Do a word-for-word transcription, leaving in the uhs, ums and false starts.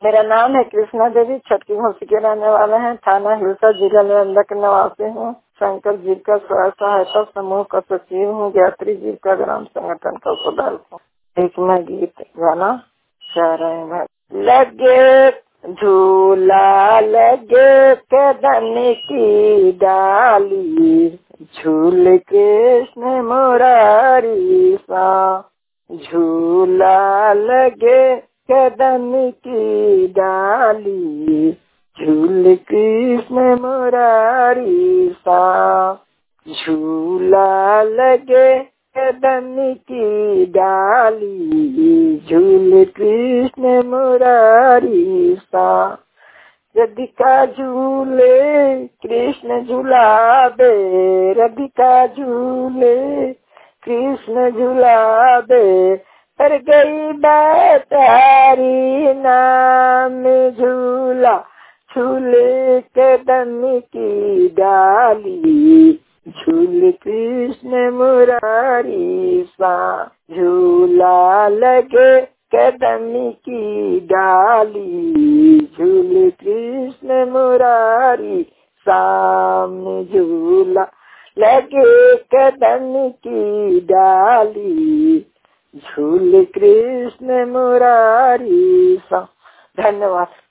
मेरा नाम है कृष्णा देवी, छटकी घोसी के रहने वाले हैं। थाना हिलसा, जिला नालंदा के निवासी हूँ। शंकर जी का स्व सहायता समूह का सचिव हूँ। गायत्री जी का ग्राम संगठन का सदस्य हूँ। एक मैं गीत गाना चाह रहे हैं। लगे झूला लगे कदम की डाली, झूल कृष्ण मुरारी सा। झूला लगे कदम की डाली, झूल कृष्ण मुरारी सा। झूला लगे कदम की डाली, झूल कृष्ण मुरारी सा। राधिका झूले कृष्ण झूलावे, राधिका झूले कृष्ण झूलावे। पर गई बैतारी नाम झूला, झूले कदम की डाली, झूल कृष्ण मुरारी सा। झूला लगे कदम की डाली, झूल कृष्ण मुरारी सामने। झूला लगे कदम की डाली, झूल कृष्ण मुरारी सा। धन्यवाद।